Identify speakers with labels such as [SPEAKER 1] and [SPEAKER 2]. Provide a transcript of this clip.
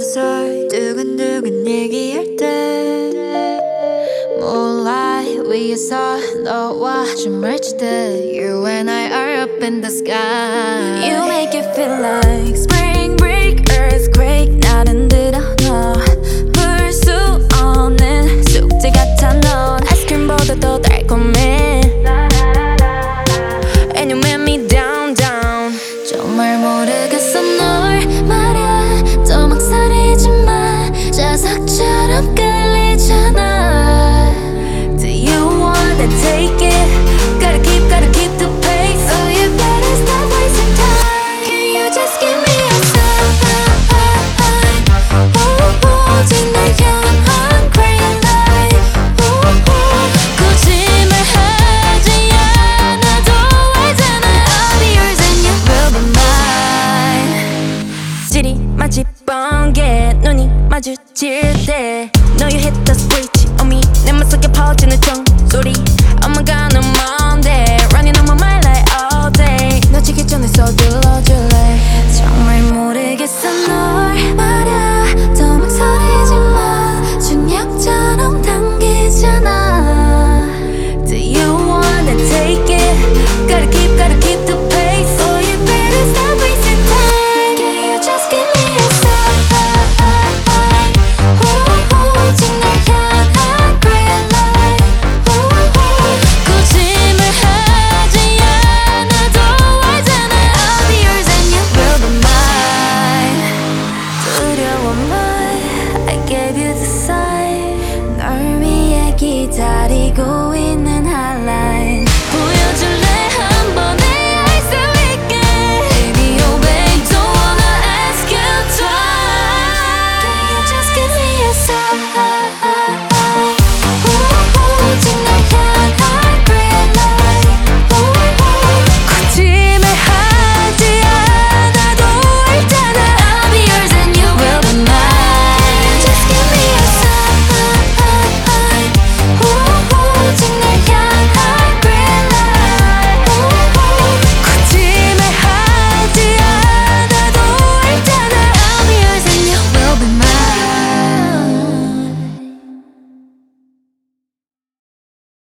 [SPEAKER 1] 서로 두근두근 얘기할 때 moonlight 위에서 너와 춤을 추듯 You and I are up in the sky
[SPEAKER 2] You make it feel like spring break, earthquake 나는 들어 너 풀 수 없는 숙제 같아 넌 아이스크림보다 더 달콤해 And you make me down down
[SPEAKER 1] 정말 모르겠어 널 말야 또 망설이지 마 자석처럼 끌리잖아
[SPEAKER 2] Do you wanna take it? Gotta keep the pace
[SPEAKER 1] Oh you better stop wasting time Can you just give me a sign 오직 날 향한 green light
[SPEAKER 2] 거짓말하지 않아도 알잖아
[SPEAKER 1] I'll be yours and you will be mine
[SPEAKER 2] 질이 마치 번개 눈이 마주칠 때 No you hit the switch on me 내 맘속에 퍼지는 종소리 Oh my god 넌 뭔데 Running on my mind like all day 놓치기 전에 서둘러줄래
[SPEAKER 1] 정말 모르겠어 널 말야 더 망설이지 마 중력처럼 당기잖아
[SPEAKER 2] Do you wanna take it? Gotta keep the pace
[SPEAKER 1] Oh you better stop wasting time Can you just give me a sign 오직 날 향한 green light
[SPEAKER 2] 거짓말하지 않아도 알잖아
[SPEAKER 1] I'll be yours and you will be mine
[SPEAKER 2] 두려워만 I gave you the sign
[SPEAKER 1] 널 위해 기다리고 있